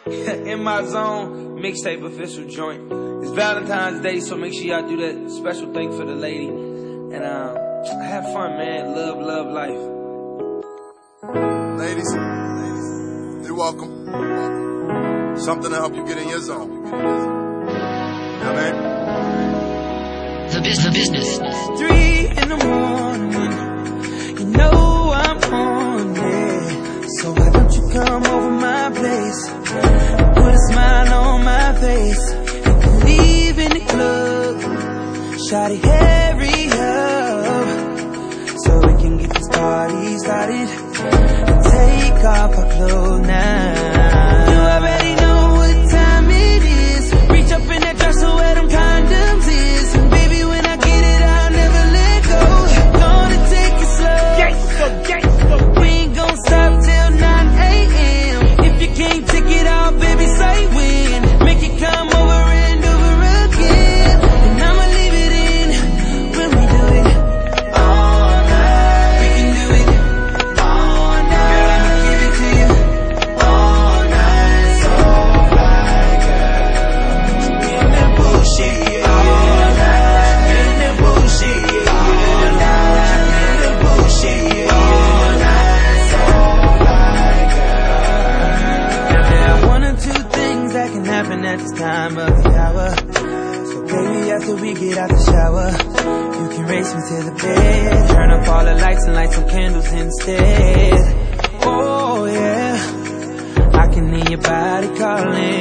In My Zone mixtape official joint. It's Valentine's Day, so make sure y'all do that special thing for the lady. And have fun, man. Love life. Ladies, you're welcome. Something to help you get in your zone. You know what I mean? The business. 3 in the morning, you know I'm on it. So why don't you come over my place? Put a smile on my face. You can leave in the club. Shawty, hurry up, so we can get this party started. Take off our clothes now. You already know what time it is. Reach up in that dresser where them condoms is. And baby, when I get it, I'll never let go. Gonna take it slow. Gangsta. We ain't gon' stop till 9 a.m. If you can't take it out, baby, say when. Make it come over and over again. And I'ma leave it in when we do it all night. We can do it all night. Girl, I'ma give it to you all night. So fly, girl. In that bullshit, all night. In that bullshit, all night. In that bullshit, all night. So fly, girl. There are 1 or 2 things that can happen at this time of the hour. So baby, after we get out the shower, you can race me to the bed. Turn up all the lights and light some candles instead. Oh yeah, I can hear your body calling.